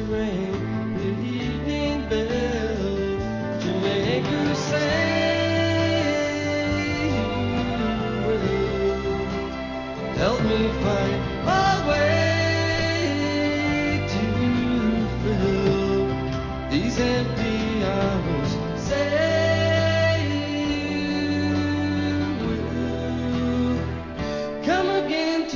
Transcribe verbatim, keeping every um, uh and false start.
ring the evening bell to make her say you will help me find my way.